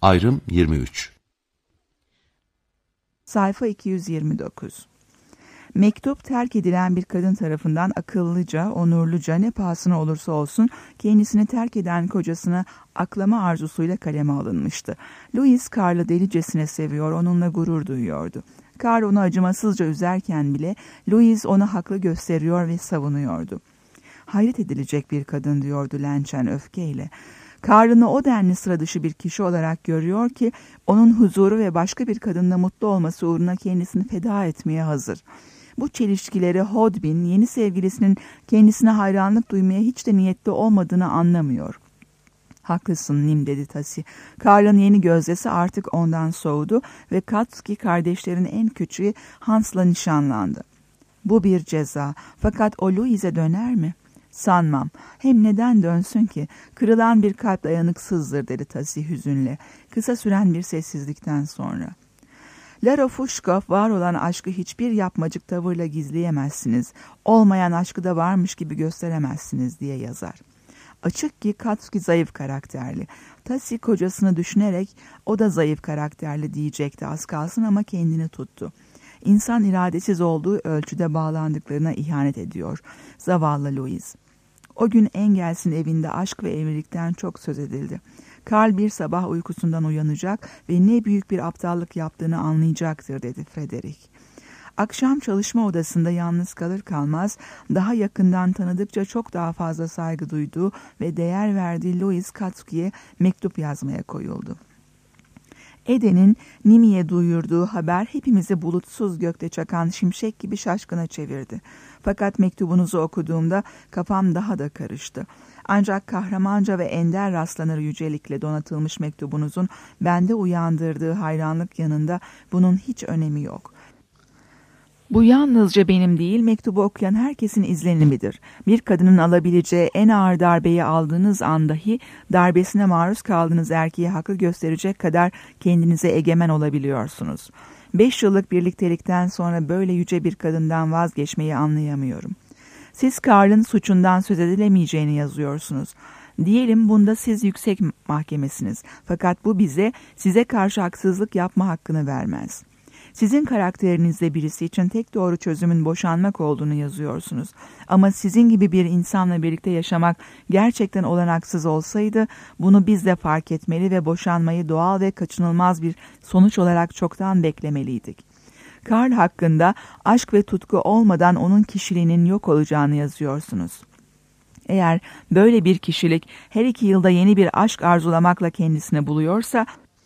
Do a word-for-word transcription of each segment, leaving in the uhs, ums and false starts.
Ayrım yirmi üç. Sayfa iki yüz yirmi dokuz. Mektup terk edilen bir kadın tarafından akıllıca, onurluca, ne pahasına olursa olsun kendisini terk eden kocasına aklama arzusuyla kaleme alınmıştı. Louis Karl'ı delicesine seviyor, onunla gurur duyuyordu. Karl onu acımasızca üzerken bile Louis onu haklı gösteriyor ve savunuyordu. Hayret edilecek bir kadın diyordu Lenchen öfkeyle. Karl'ını o denli sıra dışı bir kişi olarak görüyor ki onun huzuru ve başka bir kadınla mutlu olması uğruna kendisini feda etmeye hazır. Bu çelişkileri Hodbin, yeni sevgilisinin kendisine hayranlık duymaya hiç de niyetli olmadığını anlamıyor. Haklısın Nim, dedi Tasi. Karl'ın yeni gözdesi artık ondan soğudu ve Katsuki kardeşlerin en küçüğü Hans'la nişanlandı. Bu bir ceza, fakat o Louis'e döner mi? Sanmam. Hem neden dönsün ki? Kırılan bir kalp dayanıksızdır, dedi Tasi hüzünle. Kısa süren bir sessizlikten sonra. Lara Fushkov, var olan aşkı hiçbir yapmacık tavırla gizleyemezsiniz. Olmayan aşkı da varmış gibi gösteremezsiniz diye yazar. Açık ki Katsuki zayıf karakterli. Tasi kocasını düşünerek o da zayıf karakterli diyecekti az kalsın ama kendini tuttu. İnsan iradesiz olduğu ölçüde bağlandıklarına ihanet ediyor. Zavallı Louis. O gün Engels'in evinde aşk ve evlilikten çok söz edildi. Karl bir sabah uykusundan uyanacak ve ne büyük bir aptallık yaptığını anlayacaktır, dedi Frederick. Akşam çalışma odasında yalnız kalır kalmaz daha yakından tanıdıkça çok daha fazla saygı duyduğu ve değer verdiği Louis Katsuki'ye mektup yazmaya koyuldu. Eden'in Nimi'ye duyurduğu haber hepimizi bulutsuz gökte çakan şimşek gibi şaşkına çevirdi. Fakat mektubunuzu okuduğumda kafam daha da karıştı. Ancak kahramanca ve ender rastlanır yücelikle donatılmış mektubunuzun bende uyandırdığı hayranlık yanında bunun hiç önemi yok. Bu yalnızca benim değil, mektubu okuyan herkesin izlenimidir. Bir kadının alabileceği en ağır darbeyi aldığınız an dahi darbesine maruz kaldığınız erkeği haklı gösterecek kadar kendinize egemen olabiliyorsunuz. Beş yıllık birliktelikten sonra böyle yüce bir kadından vazgeçmeyi anlayamıyorum. Siz Karl'ın suçundan söz edilemeyeceğini yazıyorsunuz. Diyelim bunda siz yüksek mahkemesiniz. Fakat bu bize size karşı haksızlık yapma hakkını vermez. Sizin karakterinizde birisi için tek doğru çözümün boşanmak olduğunu yazıyorsunuz. Ama sizin gibi bir insanla birlikte yaşamak gerçekten olanaksız olsaydı bunu biz de fark etmeli ve boşanmayı doğal ve kaçınılmaz bir sonuç olarak çoktan beklemeliydik. Karl hakkında aşk ve tutku olmadan onun kişiliğinin yok olacağını yazıyorsunuz. Eğer böyle bir kişilik her iki yılda yeni bir aşk arzulamakla kendisini buluyorsa,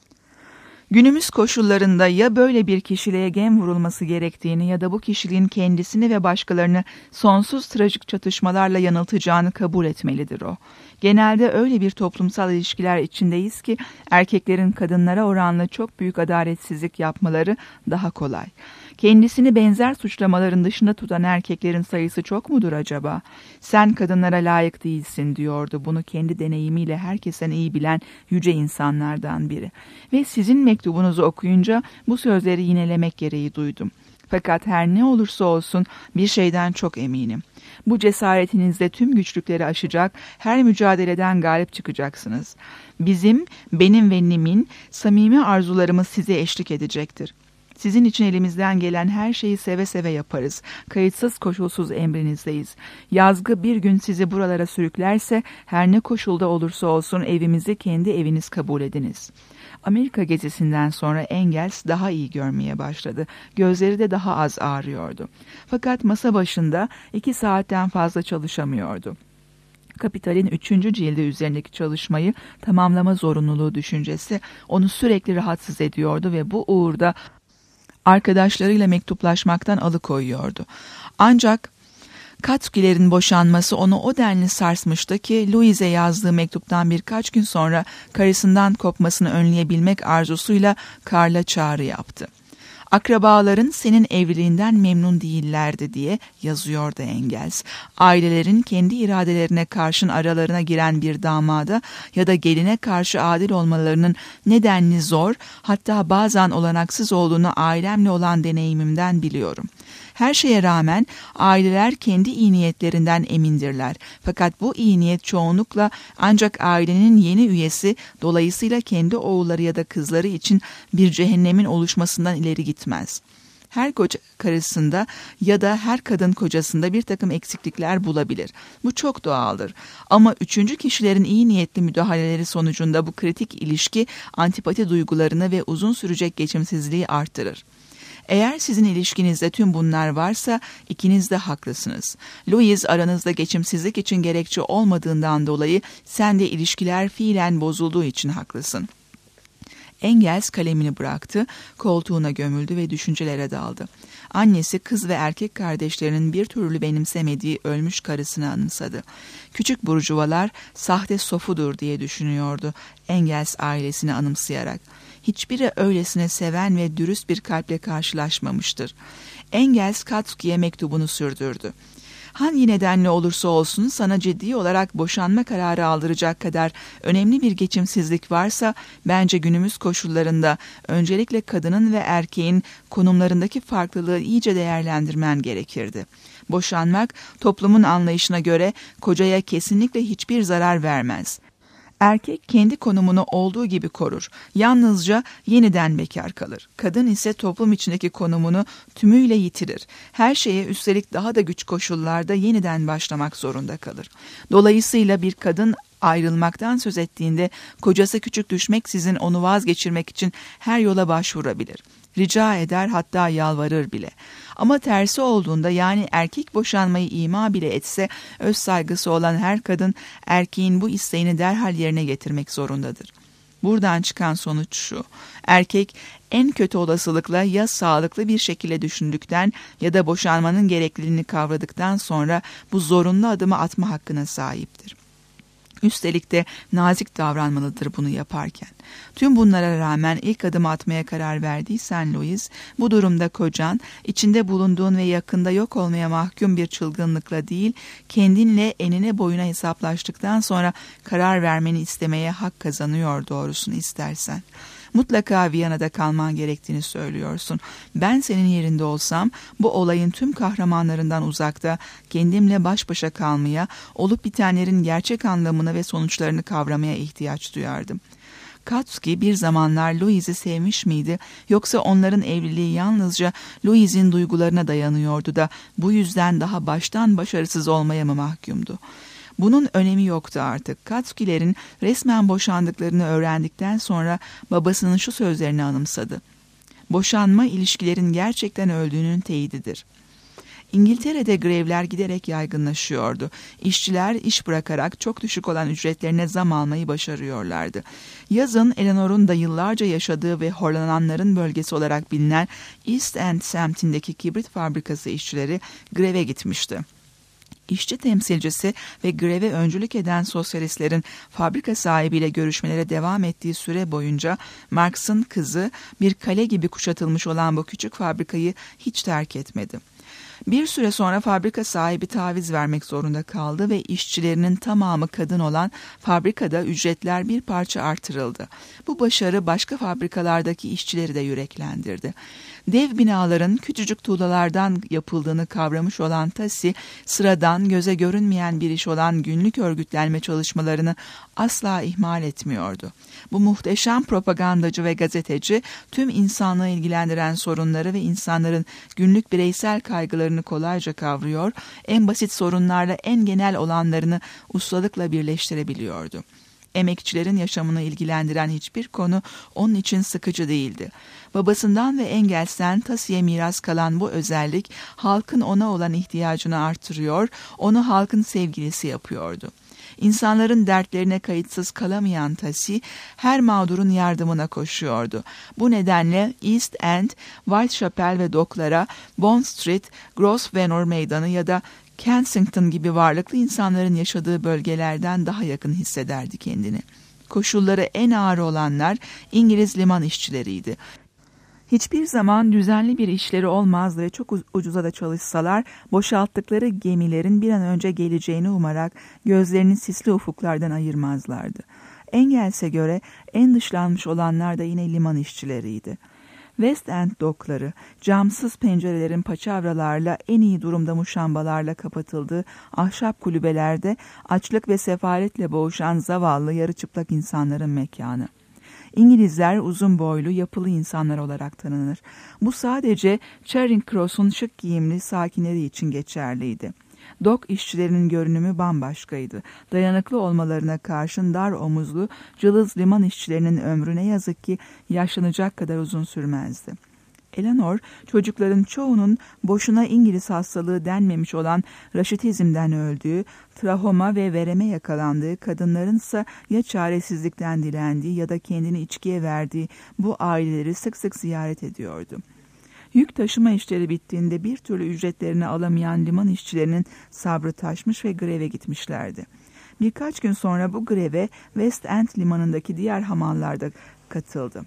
günümüz koşullarında ya böyle bir kişiliğe gem vurulması gerektiğini ya da bu kişiliğin kendisini ve başkalarını sonsuz trajik çatışmalarla yanıltacağını kabul etmelidir o. Genelde öyle bir toplumsal ilişkiler içindeyiz ki erkeklerin kadınlara oranla çok büyük adaletsizlik yapmaları daha kolay. Kendisini benzer suçlamaların dışında tutan erkeklerin sayısı çok mudur acaba? Sen kadınlara layık değilsin diyordu bunu kendi deneyimiyle herkesten iyi bilen yüce insanlardan biri. Ve sizin mektubunuzu okuyunca bu sözleri yinelemek gereği duydum. Fakat her ne olursa olsun bir şeyden çok eminim. Bu cesaretinizle tüm güçlükleri aşacak, her mücadeleden galip çıkacaksınız. Bizim, benim ve Nim'in samimi arzularımız size eşlik edecektir. Sizin için elimizden gelen her şeyi seve seve yaparız. Kayıtsız koşulsuz emrinizdeyiz. Yazgı bir gün sizi buralara sürüklerse her ne koşulda olursa olsun evimizi kendi eviniz kabul ediniz. Amerika gezisinden sonra Engels daha iyi görmeye başladı. Gözleri de daha az ağrıyordu. Fakat masa başında iki saatten fazla çalışamıyordu. Kapital'in üçüncü cildi üzerindeki çalışmayı tamamlama zorunluluğu düşüncesi onu sürekli rahatsız ediyordu ve bu uğurda arkadaşlarıyla mektuplaşmaktan alıkoyuyordu. Ancak Katsuki'lerin boşanması onu o denli sarsmıştı ki Louis'e yazdığı mektuptan birkaç gün sonra karısından kopmasını önleyebilmek arzusuyla Karl'a çağrı yaptı. Akrabaların senin evliliğinden memnun değillerdi diye yazıyordu Engels. Ailelerin kendi iradelerine karşın aralarına giren bir damada ya da geline karşı adil olmalarının nedenli zor, hatta bazen olanaksız olduğunu ailemle olan deneyimimden biliyorum. Her şeye rağmen aileler kendi iyi niyetlerinden emindirler. Fakat bu iyi niyet çoğunlukla ancak ailenin yeni üyesi, dolayısıyla kendi oğulları ya da kızları için bir cehennemin oluşmasından ileri gitmez. Her koca karısında ya da her kadın kocasında bir takım eksiklikler bulabilir. Bu çok doğaldır. Ama üçüncü kişilerin iyi niyetli müdahaleleri sonucunda bu kritik ilişki antipati duygularını ve uzun sürecek geçimsizliği artırır. Eğer sizin ilişkinizde tüm bunlar varsa ikiniz de haklısınız. Louise aranızda geçimsizlik için gerekçe olmadığından dolayı sen de ilişkiler fiilen bozulduğu için haklısın. Engels kalemini bıraktı, koltuğuna gömüldü ve düşüncelere daldı. Annesi, kız ve erkek kardeşlerinin bir türlü benimsemediği ölmüş karısını anımsadı. Küçük burjuvalar sahte sofudur diye düşünüyordu Engels ailesini anımsayarak. Hiçbiri öylesine seven ve dürüst bir kalple karşılaşmamıştır. Engels Katsuki'ye mektubunu sürdürdü. Hangi nedenle olursa olsun sana ciddi olarak boşanma kararı aldıracak kadar önemli bir geçimsizlik varsa bence günümüz koşullarında öncelikle kadının ve erkeğin konumlarındaki farklılığı iyice değerlendirmen gerekirdi. Boşanmak toplumun anlayışına göre kocaya kesinlikle hiçbir zarar vermez. Erkek kendi konumunu olduğu gibi korur. Yalnızca yeniden bekar kalır. Kadın ise toplum içindeki konumunu tümüyle yitirir. Her şeye üstelik daha da güç koşullarda yeniden başlamak zorunda kalır. Dolayısıyla bir kadın ayrılmaktan söz ettiğinde kocası küçük düşmeksizin onu vazgeçirmek için her yola başvurabilir. Rica eder, hatta yalvarır bile. Ama tersi olduğunda, yani erkek boşanmayı ima bile etse, öz saygısı olan her kadın erkeğin bu isteğini derhal yerine getirmek zorundadır. Buradan çıkan sonuç şu: erkek en kötü olasılıkla ya sağlıklı bir şekilde düşündükten ya da boşanmanın gerekliliğini kavradıktan sonra bu zorunlu adımı atma hakkına sahiptir. Üstelik de nazik davranmalıdır bunu yaparken. Tüm bunlara rağmen ilk adımı atmaya karar verdiysen Louise, bu durumda kocan, içinde bulunduğun ve yakında yok olmaya mahkum bir çılgınlıkla değil, kendinle enine boyuna hesaplaştıktan sonra karar vermeni istemeye hak kazanıyor doğrusunu istersen. Mutlaka Viyana'da kalman gerektiğini söylüyorsun. Ben senin yerinde olsam bu olayın tüm kahramanlarından uzakta kendimle baş başa kalmaya, olup bitenlerin gerçek anlamını ve sonuçlarını kavramaya ihtiyaç duyardım. Katsuki bir zamanlar Louise'i sevmiş miydi, yoksa onların evliliği yalnızca Louise'in duygularına dayanıyordu da bu yüzden daha baştan başarısız olmaya mı mahkumdu? Bunun önemi yoktu artık. Katsuki'lerin resmen boşandıklarını öğrendikten sonra babasının şu sözlerini anımsadı. Boşanma ilişkilerin gerçekten öldüğünün teyididir. İngiltere'de grevler giderek yaygınlaşıyordu. İşçiler iş bırakarak çok düşük olan ücretlerine zam almayı başarıyorlardı. Yazın Eleanor'un da yıllarca yaşadığı ve horlananların bölgesi olarak bilinen East End semtindeki kibrit fabrikası işçileri greve gitmişti. İşçi temsilcisi ve greve öncülük eden sosyalistlerin fabrika sahibiyle görüşmelere devam ettiği süre boyunca Marx'ın kızı bir kale gibi kuşatılmış olan bu küçük fabrikayı hiç terk etmedi. Bir süre sonra fabrika sahibi taviz vermek zorunda kaldı ve işçilerinin tamamı kadın olan fabrikada ücretler bir parça artırıldı. Bu başarı başka fabrikalardaki işçileri de yüreklendirdi. Dev binaların küçücük tuğlalardan yapıldığını kavramış olan Tassi, sıradan, göze görünmeyen bir iş olan günlük örgütlenme çalışmalarını asla ihmal etmiyordu. Bu muhteşem propagandacı ve gazeteci, tüm insanlığı ilgilendiren sorunları ve insanların günlük bireysel kaygılarını kolayca kavruyor, en basit sorunlarla en genel olanlarını ustalıkla birleştirebiliyordu. Emekçilerin yaşamını ilgilendiren hiçbir konu onun için sıkıcı değildi. Babasından ve Engels'ten Tassi'ye miras kalan bu özellik, halkın ona olan ihtiyacını artırıyor, onu halkın sevgilisi yapıyordu. İnsanların dertlerine kayıtsız kalamayan Tassi, her mağdurun yardımına koşuyordu. Bu nedenle East End, Whitechapel ve Docklara, Bond Street, Grosvenor Meydanı ya da Kensington gibi varlıklı insanların yaşadığı bölgelerden daha yakın hissederdi kendini. Koşulları en ağır olanlar İngiliz liman işçileriydi. Hiçbir zaman düzenli bir işleri olmazdı ve çok ucuza da çalışsalar boşalttıkları gemilerin bir an önce geleceğini umarak gözlerini sisli ufuklardan ayırmazlardı. Engels'e göre en dışlanmış olanlar da yine liman işçileriydi. West End dokları, camsız pencerelerin paçavralarla en iyi durumda muşambalarla kapatıldığı ahşap kulübelerde açlık ve sefaletle boğuşan zavallı yarı çıplak insanların mekanı. İngilizler uzun boylu, yapılı insanlar olarak tanınır. Bu sadece Charing Cross'un şık giyimli sakinleri için geçerliydi. Dok işçilerinin görünümü bambaşkaydı. Dayanıklı olmalarına karşın dar omuzlu, cılız liman işçilerinin ömrü ne yazık ki yaşlanacak kadar uzun sürmezdi. Eleanor, çocukların çoğunun boşuna İngiliz hastalığı denmemiş olan raşitizmden öldüğü, trahoma ve vereme yakalandığı, kadınlarınsa ya çaresizlikten dilendiği ya da kendini içkiye verdiği bu aileleri sık sık ziyaret ediyordu. Yük taşıma işleri bittiğinde bir türlü ücretlerini alamayan liman işçilerinin sabrı taşmış ve greve gitmişlerdi. Birkaç gün sonra bu greve West End limanındaki diğer hamallarda katıldı.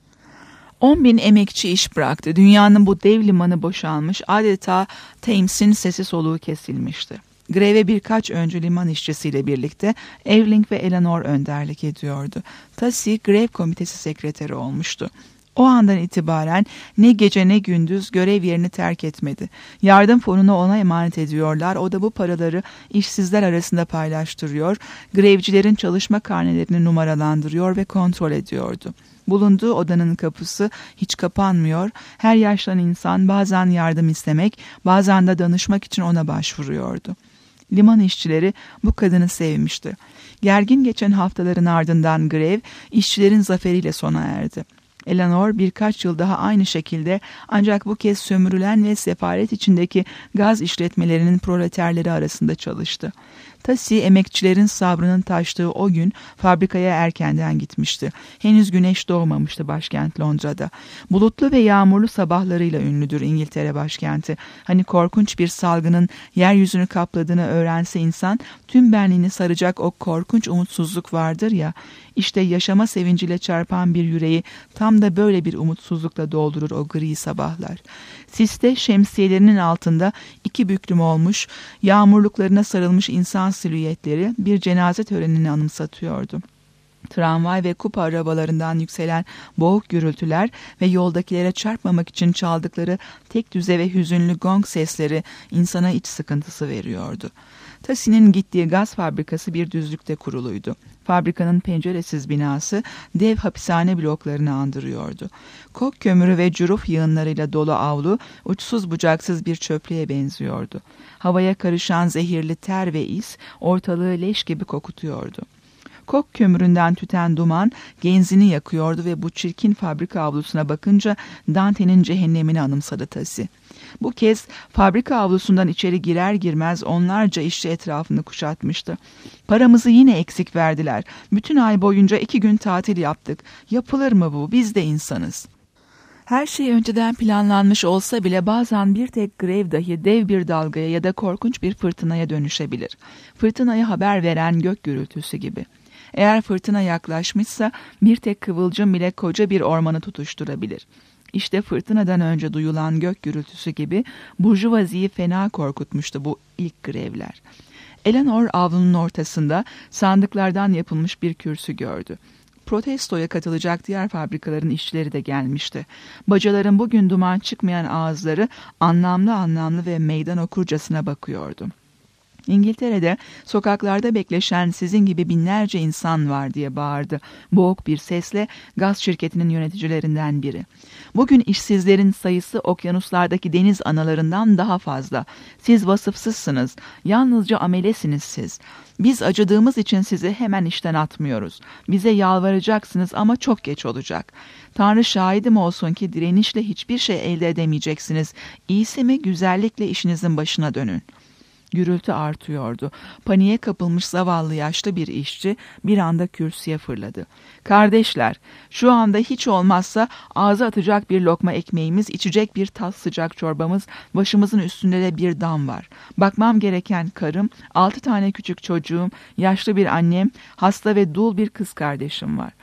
On bin emekçi iş bıraktı. Dünyanın bu dev limanı boşalmış, adeta Thames'in sesi soluğu kesilmişti. Greve birkaç öncü liman işçisiyle birlikte Evelyn ve Eleanor önderlik ediyordu. Tassie grev komitesi sekreteri olmuştu. O andan itibaren ne gece ne gündüz görev yerini terk etmedi. Yardım fonunu ona emanet ediyorlar. O da bu paraları işsizler arasında paylaştırıyor, grevcilerin çalışma karnelerini numaralandırıyor ve kontrol ediyordu. Bulunduğu odanın kapısı hiç kapanmıyor. Her yaşlanan insan bazen yardım istemek, bazen de danışmak için ona başvuruyordu. Liman işçileri bu kadını sevmişti. Gergin geçen haftaların ardından grev, işçilerin zaferiyle sona erdi. Eleanor birkaç yıl daha aynı şekilde, ancak bu kez sömürülen ve sefalet içindeki gaz işletmelerinin proleterleri arasında çalıştı. Tassie emekçilerin sabrının taştığı o gün fabrikaya erkenden gitmişti. Henüz güneş doğmamıştı başkent Londra'da. Bulutlu ve yağmurlu sabahlarıyla ünlüdür İngiltere başkenti. Hani korkunç bir salgının yeryüzünü kapladığını öğrense insan, tüm benliğini saracak o korkunç umutsuzluk vardır ya, işte yaşama sevinciyle çarpan bir yüreği tam da böyle bir umutsuzlukla doldurur o gri sabahlar. Siste şemsiyelerinin altında iki büklüm olmuş, yağmurluklarına sarılmış insan silüetleri bir cenaze törenini anımsatıyordu. Tramvay ve kupa arabalarından yükselen boğuk gürültüler ve yoldakilere çarpmamak için çaldıkları tek düze ve hüzünlü gong sesleri insana iç sıkıntısı veriyordu. Tassie'nin gittiği gaz fabrikası bir düzlükte kuruluydu. Fabrikanın penceresiz binası dev hapishane bloklarını andırıyordu. Kok kömürü ve cüruf yığınlarıyla dolu avlu uçsuz bucaksız bir çöplüğe benziyordu. Havaya karışan zehirli ter ve is ortalığı leş gibi kokutuyordu. Kok kömüründen tüten duman genzini yakıyordu ve bu çirkin fabrika avlusuna bakınca Dante'nin cehennemini anımsadı Tassie. Bu kez fabrika avlusundan içeri girer girmez onlarca işçi etrafını kuşatmıştı. Paramızı yine eksik verdiler. Bütün ay boyunca iki gün tatil yaptık. Yapılır mı bu? Biz de insanız. Her şey önceden planlanmış olsa bile bazen bir tek grev dahi dev bir dalgaya ya da korkunç bir fırtınaya dönüşebilir. Fırtınaya haber veren gök gürültüsü gibi. Eğer fırtına yaklaşmışsa bir tek kıvılcım bile koca bir ormanı tutuşturabilir. İşte fırtınadan önce duyulan gök gürültüsü gibi burjuvaziyi fena korkutmuştu bu ilk grevler. Eleanor avlunun ortasında sandıklardan yapılmış bir kürsü gördü. Protestoya katılacak diğer fabrikaların işçileri de gelmişti. Bacaların bugün duman çıkmayan ağızları anlamlı anlamlı ve meydan okurcasına bakıyordu. İngiltere'de sokaklarda bekleşen sizin gibi binlerce insan var diye bağırdı boğuk bir sesle gaz şirketinin yöneticilerinden biri. Bugün işsizlerin sayısı okyanuslardaki deniz analarından daha fazla. Siz vasıfsızsınız, yalnızca amelesiniz siz. Biz acıdığımız için sizi hemen işten atmıyoruz. Bize yalvaracaksınız ama çok geç olacak. Tanrı şahidim olsun ki direnişle hiçbir şey elde edemeyeceksiniz. İyisi mi güzellikle işinizin başına dönün. Gürültü artıyordu. Paniğe kapılmış zavallı yaşlı bir işçi bir anda kürsüye fırladı. Kardeşler, şu anda hiç olmazsa ağza atacak bir lokma ekmeğimiz, içecek bir tas sıcak çorbamız, başımızın üstünde de bir dam var. Bakmam gereken karım, altı tane küçük çocuğum, yaşlı bir annem, hasta ve dul bir kız kardeşim var.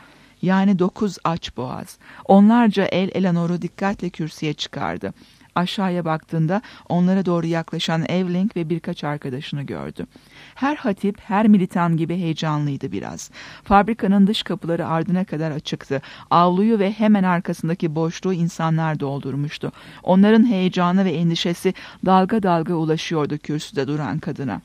Yani dokuz aç boğaz. Onlarca el Eleanor'u dikkatle kürsüye çıkardı. Aşağıya baktığında onlara doğru yaklaşan Evelyn ve birkaç arkadaşını gördü. Her hatip, her militan gibi heyecanlıydı biraz. Fabrikanın dış kapıları ardına kadar açıktı. Avluyu ve hemen arkasındaki boşluğu insanlar doldurmuştu. Onların heyecanı ve endişesi dalga dalga ulaşıyordu kürsüde duran kadına.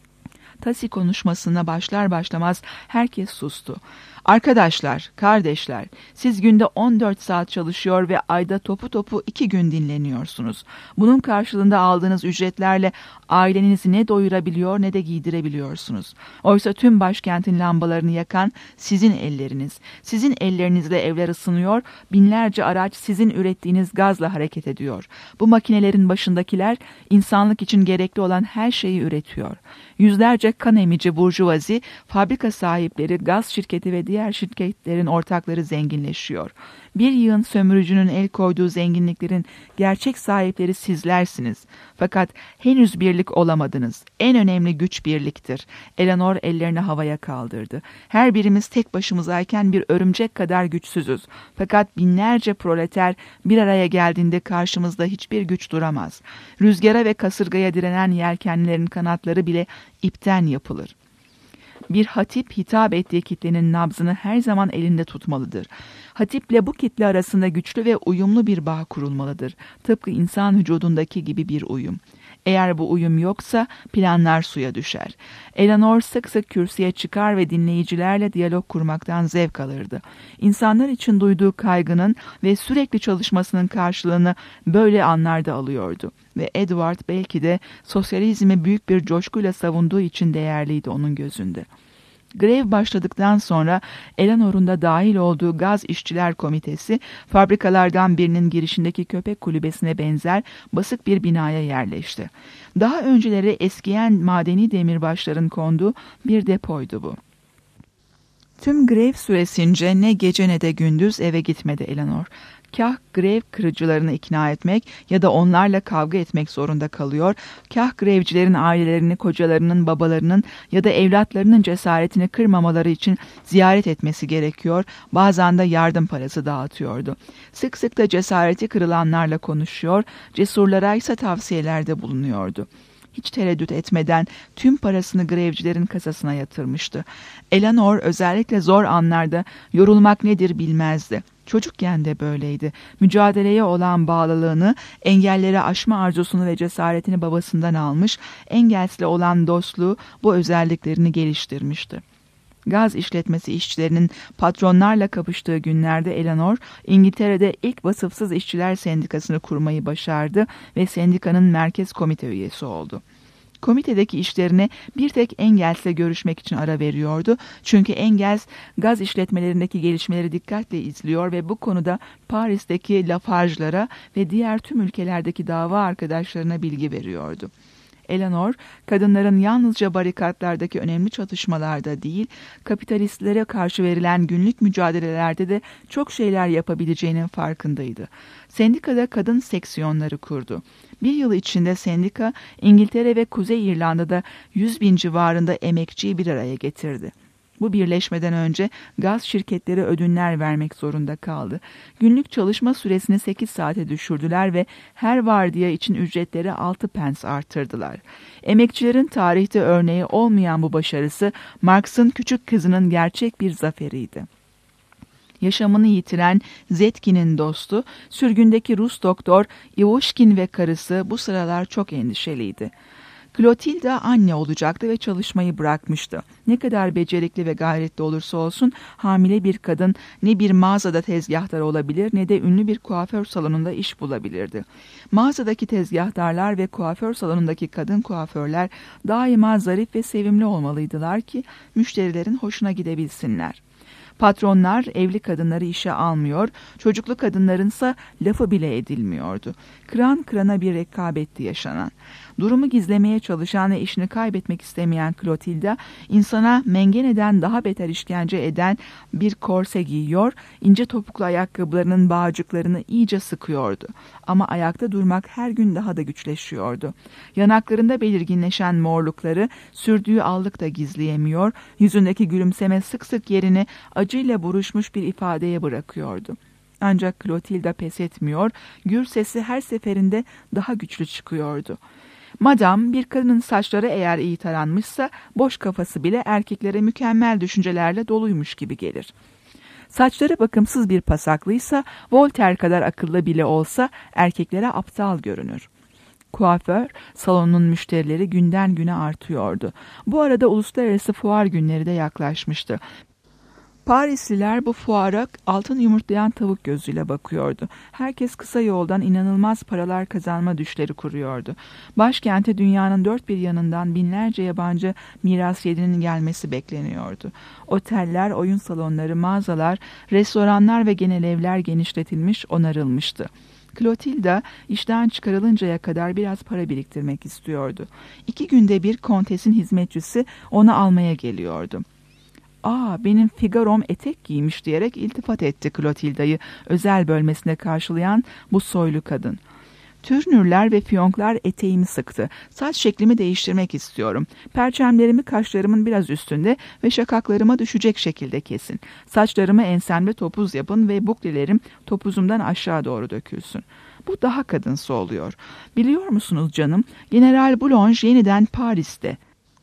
Tasi konuşmasına başlar başlamaz herkes sustu. Arkadaşlar, kardeşler, siz günde on dört saat çalışıyor ve ayda topu topu iki gün dinleniyorsunuz. Bunun karşılığında aldığınız ücretlerle ailenizi ne doyurabiliyor ne de giydirebiliyorsunuz. Oysa tüm başkentin lambalarını yakan sizin elleriniz. Sizin ellerinizle evler ısınıyor, binlerce araç sizin ürettiğiniz gazla hareket ediyor. Bu makinelerin başındakiler insanlık için gerekli olan her şeyi üretiyor. Yüzlerce kan emici burjuvazi, fabrika sahipleri, gaz şirketi ve diğer şirketlerin ortakları zenginleşiyor. Bir yığın sömürücünün el koyduğu zenginliklerin gerçek sahipleri sizlersiniz. Fakat henüz birlik olamadınız. En önemli güç birliktir. Eleanor ellerini havaya kaldırdı. Her birimiz tek başımızayken bir örümcek kadar güçsüzüz. Fakat binlerce proleter bir araya geldiğinde karşımızda hiçbir güç duramaz. Rüzgara ve kasırgaya direnen yelkenlilerin kanatları bile ipten yapılır. Bir hatip hitap ettiği kitlenin nabzını her zaman elinde tutmalıdır. Hatiple bu kitle arasında güçlü ve uyumlu bir bağ kurulmalıdır. Tıpkı insan vücudundaki gibi bir uyum. Eğer bu uyum yoksa planlar suya düşer. Eleanor sık sık kürsüye çıkar ve dinleyicilerle diyalog kurmaktan zevk alırdı. İnsanlar için duyduğu kaygının ve sürekli çalışmasının karşılığını böyle anlarda alıyordu. Ve Edward belki de sosyalizmi büyük bir coşkuyla savunduğu için değerliydi onun gözünde. Grev başladıktan sonra Eleanor'un da dahil olduğu Gaz İşçiler Komitesi, fabrikalardan birinin girişindeki köpek kulübesine benzer basık bir binaya yerleşti. Daha önceleri eskiyen madeni demirbaşların konduğu bir depoydu bu. Tüm grev süresince ne gece ne de gündüz eve gitmedi Eleanor. Kah grev kırıcılarını ikna etmek ya da onlarla kavga etmek zorunda kalıyor, kah grevcilerin ailelerini, kocalarının, babalarının ya da evlatlarının cesaretini kırmamaları için ziyaret etmesi gerekiyor, bazen de yardım parası dağıtıyordu. Sık sık da cesareti kırılanlarla konuşuyor, cesurlara ise tavsiyelerde bulunuyordu. Hiç tereddüt etmeden tüm parasını grevcilerin kasasına yatırmıştı. Eleanor özellikle zor anlarda yorulmak nedir bilmezdi. Çocukken de böyleydi. Mücadeleye olan bağlılığını, engelleri aşma arzusunu ve cesaretini babasından almış, engelsle olan dostluğu bu özelliklerini geliştirmişti. Gaz işletmesi işçilerinin patronlarla kapıştığı günlerde Eleanor, İngiltere'de ilk vasıfsız işçiler sendikasını kurmayı başardı ve sendikanın merkez komite üyesi oldu. Komitedeki işlerine bir tek Engels'le görüşmek için ara veriyordu. Çünkü Engels gaz işletmelerindeki gelişmeleri dikkatle izliyor ve bu konuda Paris'teki Lafarge'lara ve diğer tüm ülkelerdeki dava arkadaşlarına bilgi veriyordu. Eleanor, kadınların yalnızca barikatlardaki önemli çatışmalarda değil, kapitalistlere karşı verilen günlük mücadelelerde de çok şeyler yapabileceğinin farkındaydı. Sendikada kadın seksiyonları kurdu. Bir yıl içinde sendika, İngiltere ve Kuzey İrlanda'da yüz bin civarında emekçiyi bir araya getirdi. Bu birleşmeden önce gaz şirketleri ödünler vermek zorunda kaldı. Günlük çalışma süresini sekiz saate düşürdüler ve her vardiya için ücretleri altı pence artırdılar. Emekçilerin tarihte örneği olmayan bu başarısı Marx'ın küçük kızının gerçek bir zaferiydi. Yaşamını yitiren Zetkin'in dostu, sürgündeki Rus doktor Ivoshkin ve karısı bu sıralar çok endişeliydi. Clotilda anne olacaktı ve çalışmayı bırakmıştı. Ne kadar becerikli ve gayretli olursa olsun hamile bir kadın ne bir mağazada tezgahtar olabilir ne de ünlü bir kuaför salonunda iş bulabilirdi. Mağazadaki tezgahtarlar ve kuaför salonundaki kadın kuaförler daima zarif ve sevimli olmalıydılar ki müşterilerin hoşuna gidebilsinler. Patronlar evli kadınları işe almıyor, çocuklu kadınlarınsa lafı bile edilmiyordu. Kıran kırana bir rekabetti yaşanan. Durumu gizlemeye çalışan ve işini kaybetmek istemeyen Clotilda, insana mengeneden daha beter işkence eden bir korse giyiyor, ince topuklu ayakkabılarının bağcıklarını iyice sıkıyordu. Ama ayakta durmak her gün daha da güçleşiyordu. Yanaklarında belirginleşen morlukları sürdüğü allık da gizleyemiyor, yüzündeki gülümseme sık sık yerini acıyla buruşmuş bir ifadeye bırakıyordu. Ancak Clotilda pes etmiyor, gür sesi her seferinde daha güçlü çıkıyordu. Madam, bir kadının saçları eğer iyi taranmışsa, boş kafası bile erkeklere mükemmel düşüncelerle doluymuş gibi gelir. Saçları bakımsız bir pasaklıysa, Voltaire kadar akıllı bile olsa erkeklere aptal görünür. Kuaför salonunun müşterileri günden güne artıyordu. Bu arada uluslararası fuar günleri de yaklaşmıştı. Parisliler bu fuara altın yumurtlayan tavuk gözüyle bakıyordu. Herkes kısa yoldan inanılmaz paralar kazanma düşleri kuruyordu. Başkente dünyanın dört bir yanından binlerce yabancı mirasiyetinin gelmesi bekleniyordu. Oteller, oyun salonları, mağazalar, restoranlar ve genel evler genişletilmiş, onarılmıştı. Clotilda işten çıkarılıncaya kadar biraz para biriktirmek istiyordu. İki günde bir kontesin hizmetçisi onu almaya geliyordu. "Aa, benim Figaro'm etek giymiş" diyerek iltifat etti Clotilda'yı özel bölmesine karşılayan bu soylu kadın. "Türnürler ve fiyonklar eteğimi sıktı. Saç şeklimi değiştirmek istiyorum. Perçemlerimi kaşlarımın biraz üstünde ve şakaklarıma düşecek şekilde kesin. Saçlarımı ensemde topuz yapın ve buklelerim topuzumdan aşağı doğru dökülsün." Bu daha kadınsı oluyor. "Biliyor musunuz canım, General Boulanger yeniden Paris'te.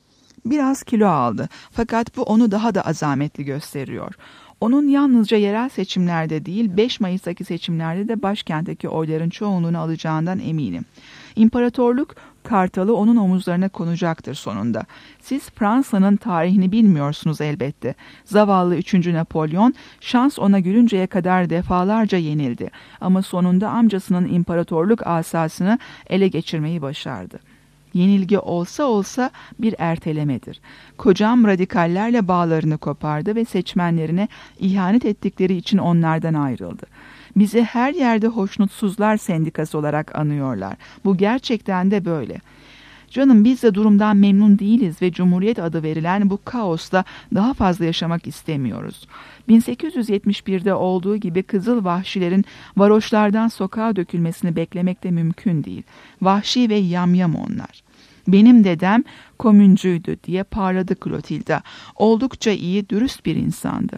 Biraz kilo aldı, fakat bu onu daha da azametli gösteriyor. Onun yalnızca yerel seçimlerde değil, beş Mayıs'taki seçimlerde de başkentteki oyların çoğunluğunu alacağından eminim. İmparatorluk kartalı onun omuzlarına konacaktır sonunda. Siz Fransa'nın tarihini bilmiyorsunuz elbette. Zavallı üçüncü Napolyon, şans ona gülünceye kadar defalarca yenildi. Ama sonunda amcasının imparatorluk asasını ele geçirmeyi başardı. Yenilgi olsa olsa bir ertelemedir. Kocam radikallerle bağlarını kopardı ve seçmenlerine ihanet ettikleri için onlardan ayrıldı. Bizi her yerde hoşnutsuzlar sendikası olarak anıyorlar. Bu gerçekten de böyle. Canım, biz de durumdan memnun değiliz ve Cumhuriyet adı verilen bu kaosla daha fazla yaşamak istemiyoruz. bin sekiz yüz yetmiş birde olduğu gibi Kızıl Vahşilerin varoşlardan sokağa dökülmesini beklemek de mümkün değil. Vahşi ve yamyam onlar. "Benim dedem komüncüydü" diye parladı Clotilda. "Oldukça iyi, dürüst bir insandı."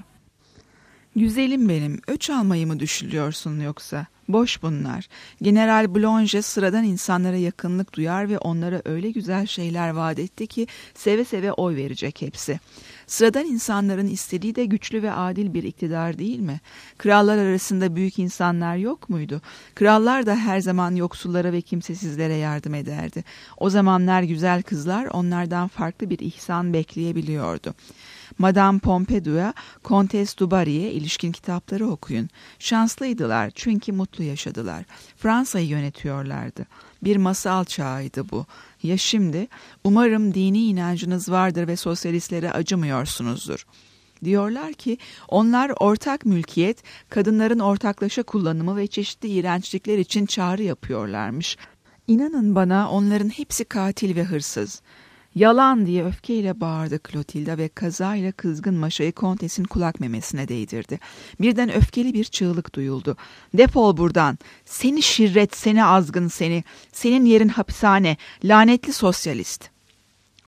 "Güzelim benim, öç almayı mı düşünüyorsun yoksa? Boş bunlar. General Boulanger sıradan insanlara yakınlık duyar ve onlara öyle güzel şeyler vaat etti ki seve seve oy verecek hepsi. Sıradan insanların istediği de güçlü ve adil bir iktidar değil mi? Krallar arasında büyük insanlar yok muydu? Krallar da her zaman yoksullara ve kimsesizlere yardım ederdi. O zamanlar güzel kızlar onlardan farklı bir ihsan bekleyebiliyordu. Madame Pompadour'a, Comtesse du Barry'e ilişkin kitapları okuyun. Şanslıydılar çünkü mutlu yaşadılar. Fransa'yı yönetiyorlardı. Bir masal çağıydı bu. Ya şimdi? Umarım dini inancınız vardır ve sosyalistlere acımıyorsunuzdur. Diyorlar ki onlar ortak mülkiyet, kadınların ortaklaşa kullanımı ve çeşitli iğrençlikler için çağrı yapıyorlarmış. İnanın bana, onların hepsi katil ve hırsız. "Yalan!" diye öfkeyle bağırdı Clotilda ve kazayla kızgın maşayı kontesin kulak memesine değdirdi. Birden öfkeli bir çığlık duyuldu. "Defol buradan! Seni şirret, seni azgın seni! Senin yerin hapishane, lanetli sosyalist!"